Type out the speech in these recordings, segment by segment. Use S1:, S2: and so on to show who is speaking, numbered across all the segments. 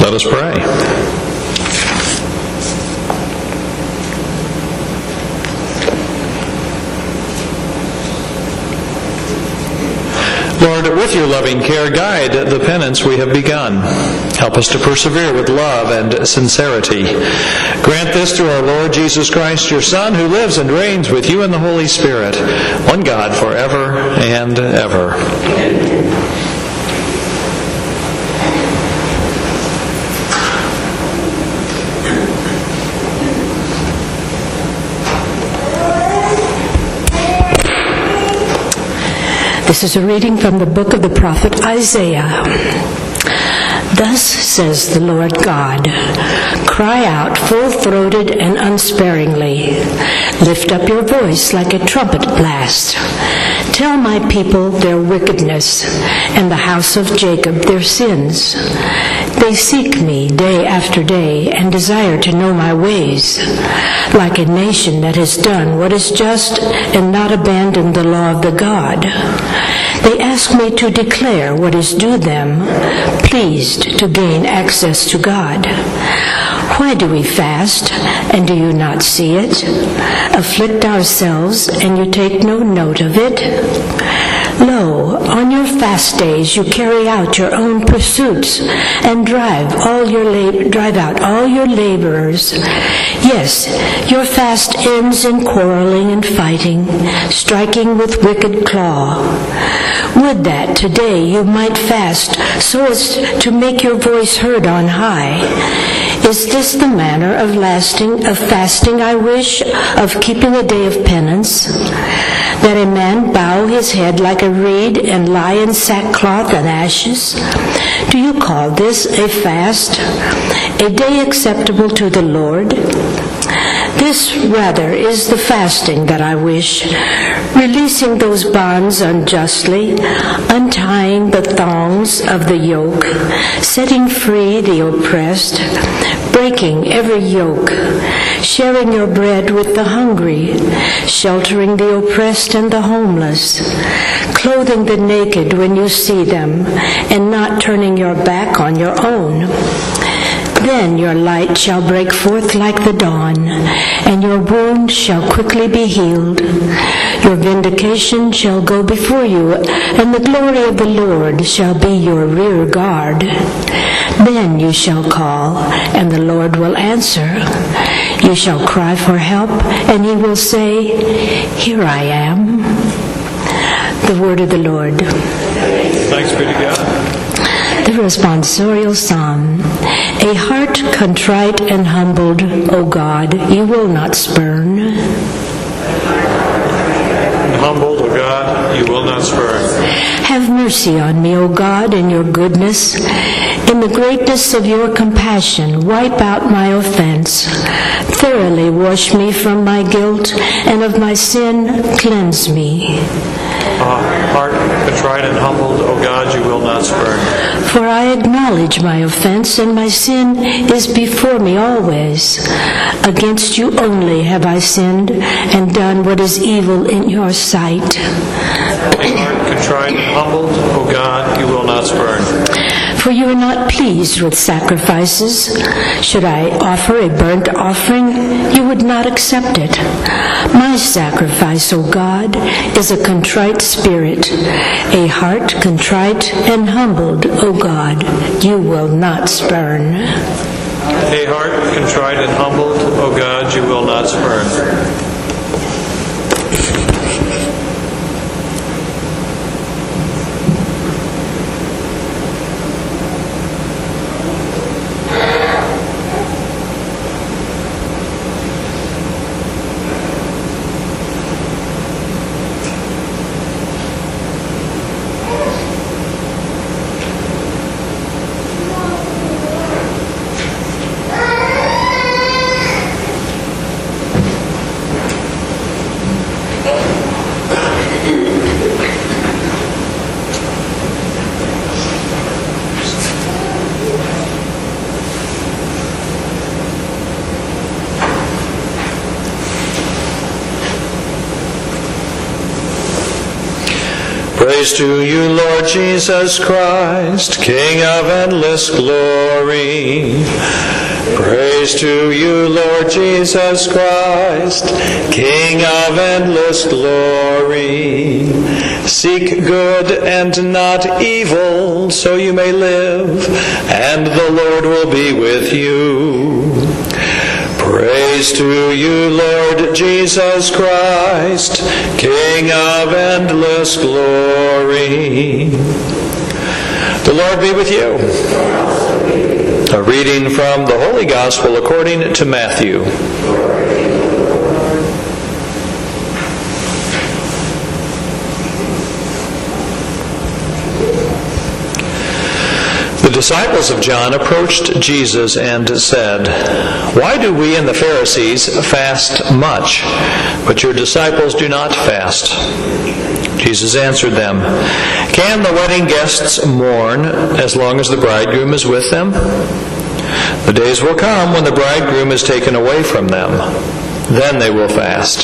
S1: Let us pray. Lord, with your loving care, guide the penance we have begun. Help us to persevere with love and sincerity. Grant this through our Lord Jesus Christ, your Son, who lives and reigns with you in the Holy Spirit, one God forever and ever.
S2: This is a reading from the book of the prophet Isaiah. Thus says the Lord God, cry out full-throated and unsparingly. Lift up your voice like a trumpet blast. Tell my people their wickedness, and the house of Jacob their sins. They seek me day after day and desire to know my ways, like a nation that has done what is just and not abandoned the law of the God. They ask me to declare what is due them, pleased to gain access to God. Why do we fast, and do you not see it? Afflict ourselves, and you take no note of it? Lo, on your fast days you carry out your own pursuits and drive out all your laborers. Yes, your fast ends in quarreling and fighting, striking with wicked claw. Would that today you might fast so as to make your voice heard on high. Is this the manner of fasting I wish, of keeping a day of penance? That a man bow his head like a reed and lie in sackcloth and ashes? Do you call this a fast, a day acceptable to the Lord? This rather is the fasting that I wish, releasing those bonds unjustly, untying the thongs of the yoke, setting free the oppressed, breaking every yoke, sharing your bread with the hungry, sheltering the oppressed and the homeless, clothing the naked when you see them, and not turning your back on your own. Then your light shall break forth like the dawn, and your wound shall quickly be healed. Your vindication shall go before you, and the glory of the Lord shall be your rear guard. Then you shall call, and the Lord will answer. You shall cry for help, and he will say, Here I am. The word of the Lord.
S1: Thanks be to God.
S2: The responsorial psalm. A heart contrite and humbled, O God, you will not spurn.
S1: Humbled, O God, you will not spurn.
S2: Have mercy on me, O God, in your goodness. In the greatness of your compassion, wipe out my offense. Thoroughly wash me from my guilt, and of my sin cleanse me.
S1: Heart contrite and humbled, O God, you will not spurn.
S2: For I acknowledge my offense, and my sin is before me always. Against you only have I sinned, and done what is evil in your sight.
S1: Heart contrite and humbled, O God, you will not spurn.
S2: For you are not pleased with sacrifices. Should I offer a burnt offering, you would not accept it. My sacrifice, O God, is a contrite spirit, a heart contrite and humbled, O God, you will not spurn.
S1: A heart contrite and humbled, O God, you will not spurn. Praise to you, Lord Jesus Christ, King of endless glory. Praise to you, Lord Jesus Christ, King of endless glory. Seek good and not evil, so you may live, and the Lord will be with you. Praise to you, Lord Jesus Christ, King of endless glory. The Lord be with you. A reading from the Holy Gospel according to Matthew. The disciples of John approached Jesus and said, "Why do we and the Pharisees fast much, but your disciples do not fast?" Jesus answered them, "Can the wedding guests mourn as long as the bridegroom is with them? The days will come when the bridegroom is taken away from them. Then they will fast."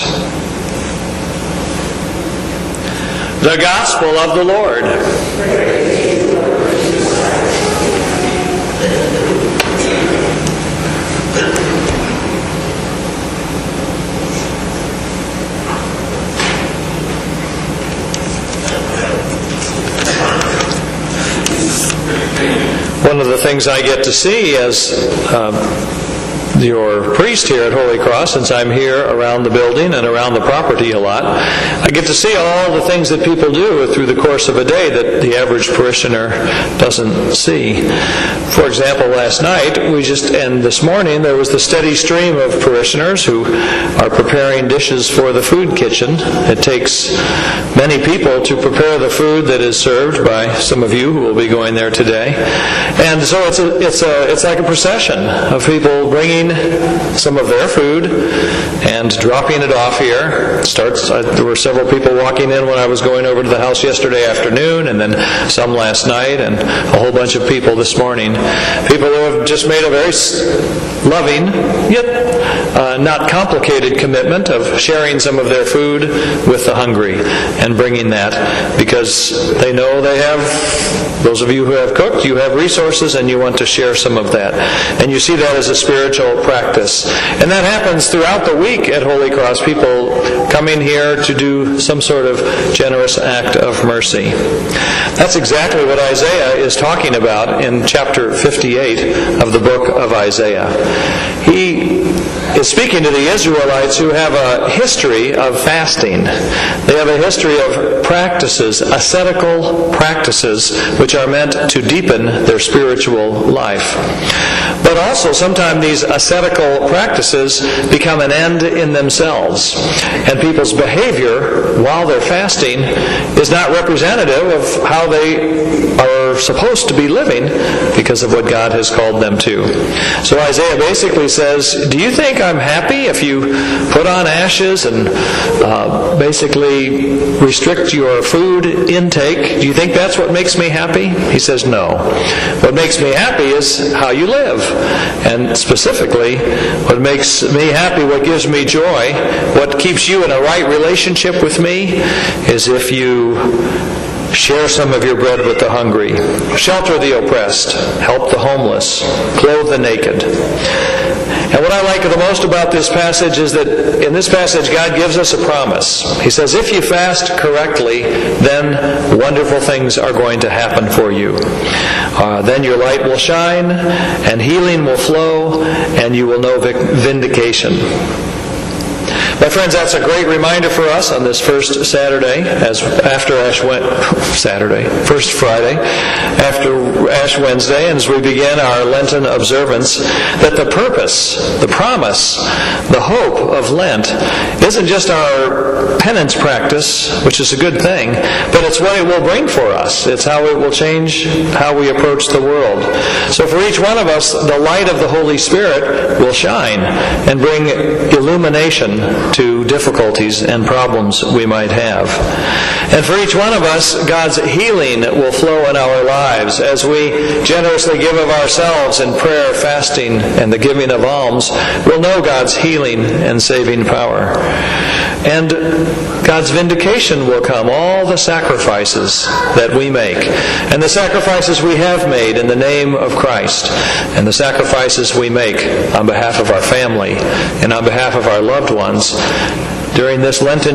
S1: The Gospel of the Lord. One of the things I get to see as your priest here at Holy Cross, since I'm here around the building and around the property a lot, I get to see all the things that people do through the course of a day that the average parishioner doesn't see. For example, last night and this morning there was the steady stream of parishioners who are preparing dishes for the food kitchen. It takes many people to prepare the food that is served by some of you who will be going there today. And so it's like a procession of people bringing some of their food and dropping it off here. There were several people walking in when I was going over to the house yesterday afternoon, and then some last night, and a whole bunch of people this morning. People who have just made a very loving, yet not complicated commitment of sharing some of their food with the hungry and bringing that because they know they have, those of you who have cooked, you have resources and you want to share some of that. And you see that as a spiritual practice. And that happens throughout the week at Holy Cross. People coming here to do some sort of generous act of mercy. That's exactly what Isaiah is talking about in chapter 58 of the book of Isaiah. He is speaking to the Israelites who have a history of fasting. They have a history of practices, ascetical practices, which are meant to deepen their spiritual life. But also, sometimes these ascetical practices become an end in themselves. And people's behavior while they're fasting is not representative of how they are supposed to be living because of what God has called them to. So Isaiah basically says, do you think I'm happy if you put on ashes and basically restrict your food intake? Do you think that's what makes me happy? He says, no. What makes me happy is how you live. And specifically, what makes me happy, what gives me joy, what keeps you in a right relationship with me is if you share some of your bread with the hungry, shelter the oppressed, help the homeless, clothe the naked. And what I like the most about this passage is that in this passage God gives us a promise. He says, if you fast correctly, then wonderful things are going to happen for you. Then your light will shine, and healing will flow, and you will know vindication. My friends, that's a great reminder for us on this first Saturday, first Friday, after Ash Wednesday, and as we begin our Lenten observance, that the purpose, the promise, the hope of Lent isn't just our penance practice, which is a good thing, but it's what it will bring for us. It's how it will change how we approach the world. So for each one of us, the light of the Holy Spirit will shine and bring illumination to difficulties and problems we might have. And for each one of us, God's healing will flow in our lives as we generously give of ourselves in prayer, fasting, and the giving of alms. We'll know God's healing and saving power. And God's vindication will come, all the sacrifices that we make, and the sacrifices we have made in the name of Christ, and the sacrifices we make on behalf of our family and on behalf of our loved ones during this Lenten